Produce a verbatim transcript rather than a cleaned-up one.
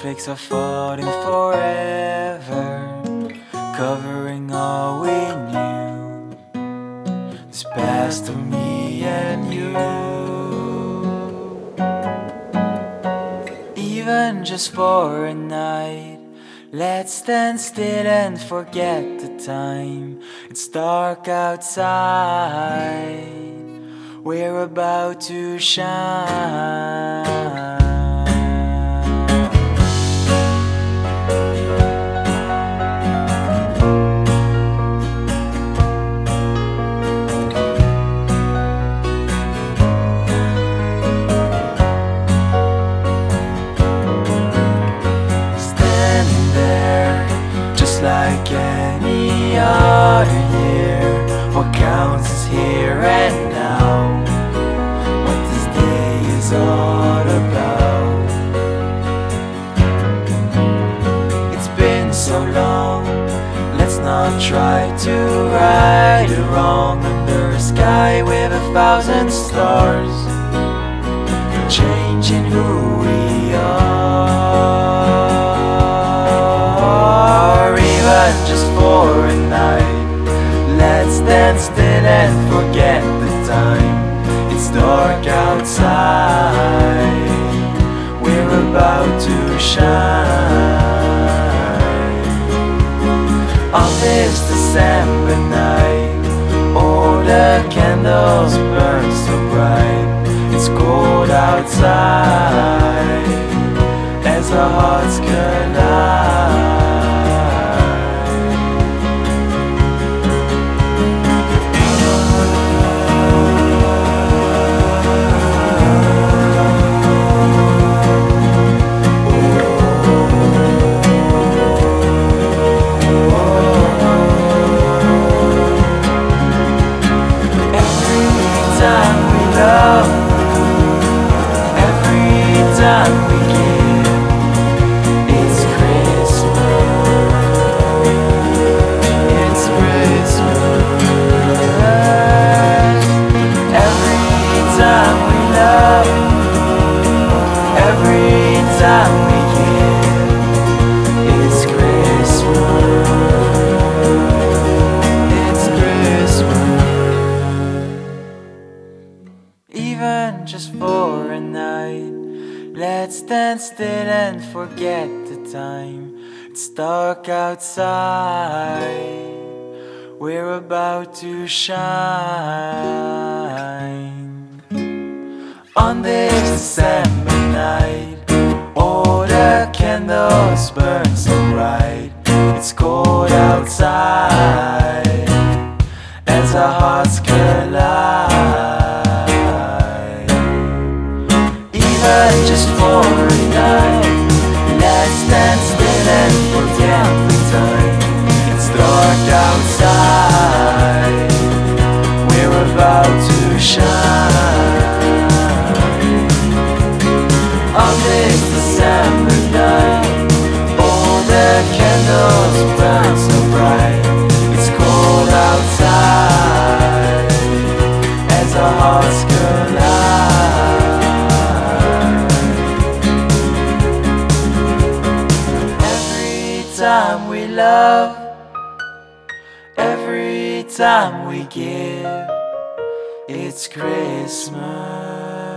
snowflakes are falling forever, covering all we knew. This past of me and you. Even just for a night, let's stand still and forget the time. It's dark outside, we're about to shine. Like any other year, what counts is here and now. What this day is all about. It's been so long, let's not try to right or wrong. Under a sky with a thousand stars, changing who we are. Just for a night, let's stand still and forget the time. It's dark outside, we're about to shine. On this December night, all the candles burn so bright. It's cold outside as our hearts collide. Even just for a night, let's stand still and forget the time. It's dark outside, we're about to shine. On this December night, all the candles burn so bright. It's cold outside as our hearts collide. Just for a night, let's stand still and forget the time. It's dark outside, we're about to shine. On this December night, all the candles burn so bright. It's cold outside as our hearts collide. Time we love, every time we give, it's Christmas.